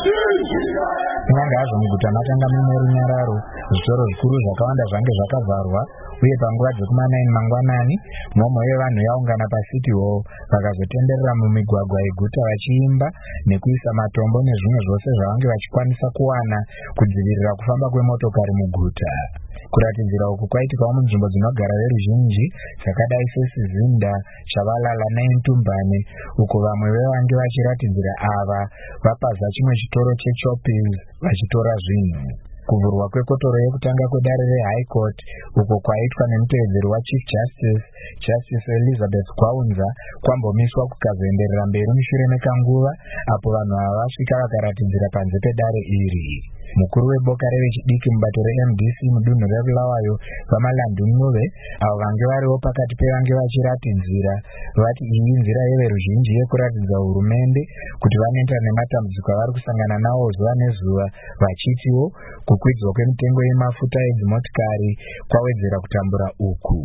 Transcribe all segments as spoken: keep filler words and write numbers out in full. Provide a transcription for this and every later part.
Kunyange hazvo muguta makanga mune runyararo, zvitoro zvikuru zvakawanda zvange zvakavharwa, uye panguva dzekumanai mangwanani mhomho yevanhu yaungana paCity Hall vakazotenderera mumigwagwa yeguta vachiimba nekuisa matombo nezvimwe zvose zvavange vachikwanisa kuwana kudzivirira kufamba kwemotokari muguta. Kuratidzira uku kwaitikawo munzvimbo dzinogara veruzhinji dzakadai seSizinda, Chavalala neNtumbane, uko vamwe vevange vachiratidzira ava vapaza chimwe chitoro cheChoppies vachitora zvinhu. Kuvhurwa kwekotoro yekutanga kwedare reHigh Court uko kwaitwa nemutevedzeri waChief Justice Justice Elizabeth Kwaunza kwambomiswa kukazoenderera mberi mushure mekanguva apo vanhu ava vasvika vakaratidzira panze pedare iri. Mukuru weboka revechidiki mubato reM D C mudunhu reBulawayo vaMalandu Ncube avo vange variwo pakati pevange vachiratidzira vati iyi inzira yeveruzhinji yekuratidza hurumende kuti vanoita nematambudziko avari kusangana nawo zuva nezuva, vachitiwo kukwidzwa kwemitengo yemafuta edzimotikari kwawedzera kutambura uku.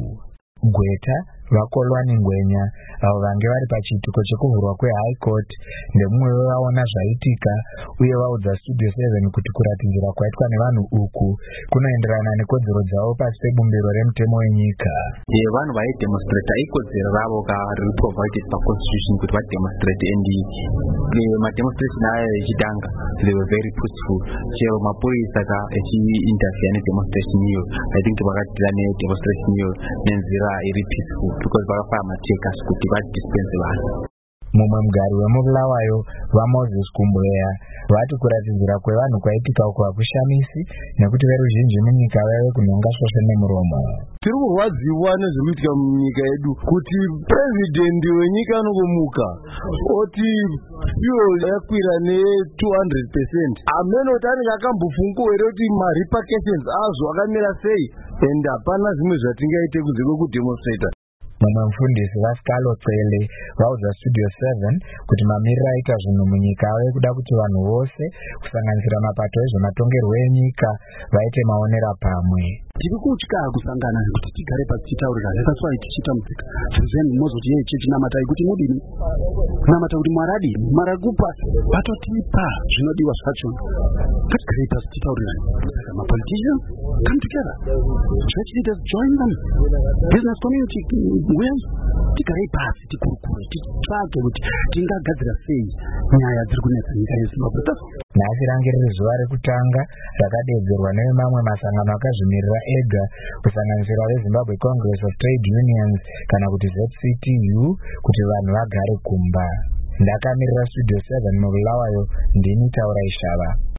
Gweta vaKolwani Ngwenya avo vange vari pachiitiko chekuvhurwa kweHigh Court ndemumwe wevaona zvaitika uye vaudza Studio seven kuti kuratidzira kwaitwa nevanhu uku kunoenderana nekodzero dzavo pasi pebumbiro remutemo wenyika. Ye vanhu vaidemonstrata ikodzero ravo riri provided paconstitution kuti vademonstrate, and mademonstration aya echitanga they were very peaceful. Chero mapurisa echiinterfere nedemonstration iyo, I think vakatira nedemonstration iyo nenzira iri peaceful because vakafaya matekas kuti vadispense vanhu. Mumwe mugari wemuBulawayo vaMoses Kumbweya vati kuratidzira kwevanhu kwaitika uku hakushamisi nekuti veruzhinji munyika vaive kunhonga svosve nemuromo. Tiri kurwadziwa nezviri kuitika munyika yedu kuti president wenyika anongomuka oti fuel yakwira ne two hundred percent. Ameno kuti anenge akambofunga here kuti ma-repercussions azvo akamira sei, and hapana zvimwe zvatingaite kunze kwekudemonstrata. Mumwe mufundisi vaScalo Cele vaudza Studio seven kuti mamiriro aita zvinhu munyika ave kuda kuti vanhu vose kusanganisira mapato ezvematongerwo enyika vaite maonera pamwe. Tiri kutya kusangana kuti tigare pasi titaurirane. That's why tichitambudzika. Then mozoti yeye chichinamatai kuti mudini kunamata kuti Mwari marakupa patotipa zvinodiwa zvacho. Ngatigare pasi titaurirane. Ma politicians come together. Church leaders join them. Business community well, tigare pasi tikurukure titsvage kuti tingagadzira sei nyaya dziri kunetsa nyika yeZimbabwe. Nhasi range riri zuva rekutanga rakadeedzerwa nevemamwe masangano akazvimirira ega kusanganisira veZimbabwe Congress of Trade Unions kana kuti Z C T U kuti vanhu vagare kumba. Ndakamirira Studio seven muBulawayo, ndini Taura Ishava.